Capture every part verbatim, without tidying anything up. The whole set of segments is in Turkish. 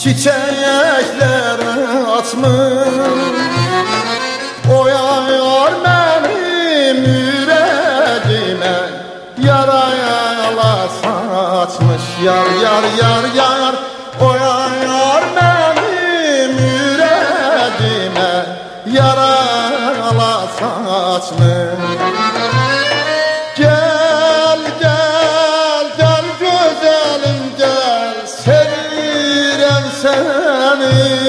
çiçekler açmış. Oyar benim yüreğime, yarayalar saçmış. Yar yar yar yar, oyar benim yüreğime, yarayalar saçmış. Gel gel gel güzelim gel, sevirem seni.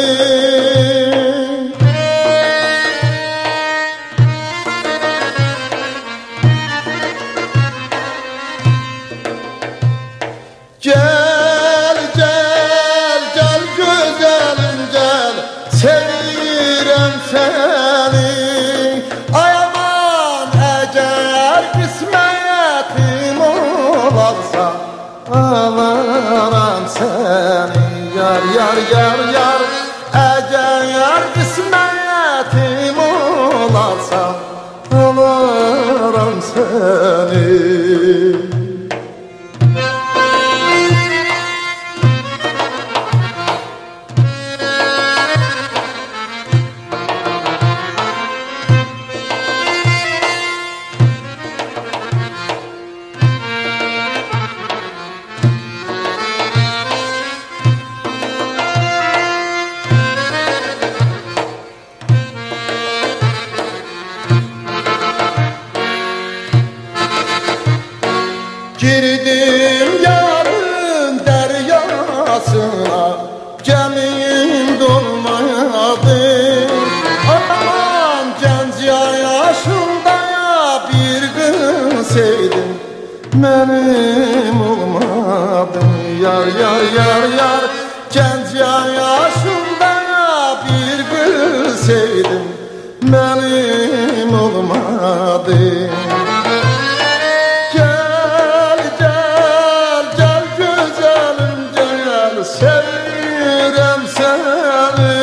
Gel gel gel güzelim gel, sevirem seni. Ay aman eğer kısmetim olarsa, alaram seni. Yar yar yar yar, eğer kısmetim olarsa, alaram seni. Girdim yarın deryasına, gemim dolmadı. Aman genç yaşımda bir kız sevdim, benim olmadı. Yar yar yar yar, genç yaşımda bir kız sevdim, benim olmadı. Sevirem seni.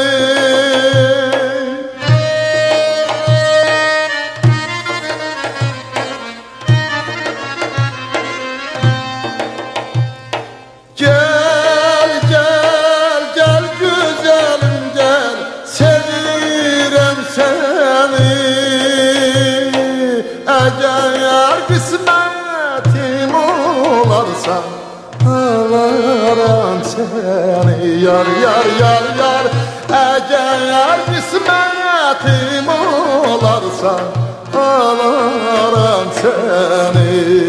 Gel gel gel güzelim gel, sevirem seni. Eğer kısmetim olarsa, alaram seni. Yar yar yar yar, eğer kısmetim olarsa, alaram seni.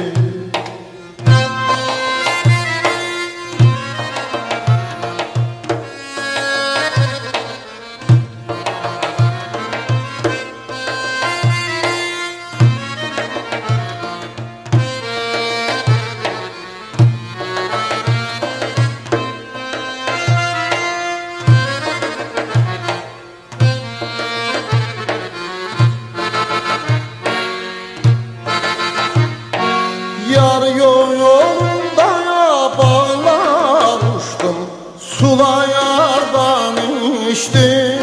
Yar yolunda bağlar uçtum, sular yardan içtim.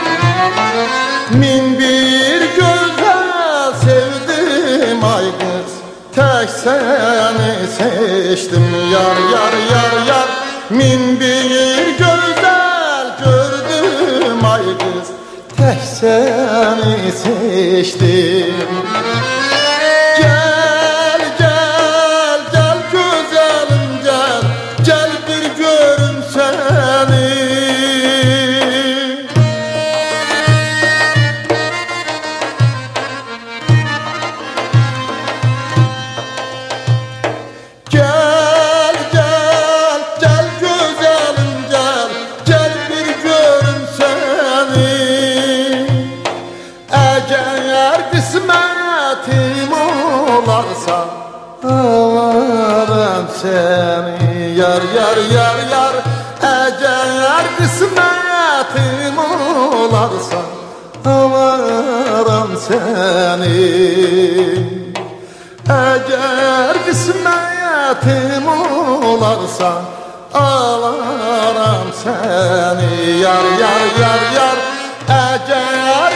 Min bir güzel sevdim ay kız, tek seni seçtim. Yar yar yar yar, min bir güzel gördüm ay kız, tek seni seçtim. Eğer kısmetim olarsa, alaram seni. Yar yar yar yar, eğer kısmetim olarsa, alaram seni. Eğer kısmetim olarsa, alaram seni. Yar yar yar yar, eğer